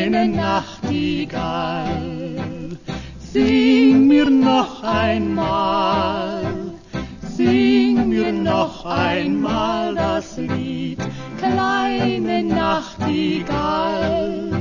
kleine Nachtigall, sing mir noch einmal das Lied, kleine Nachtigall.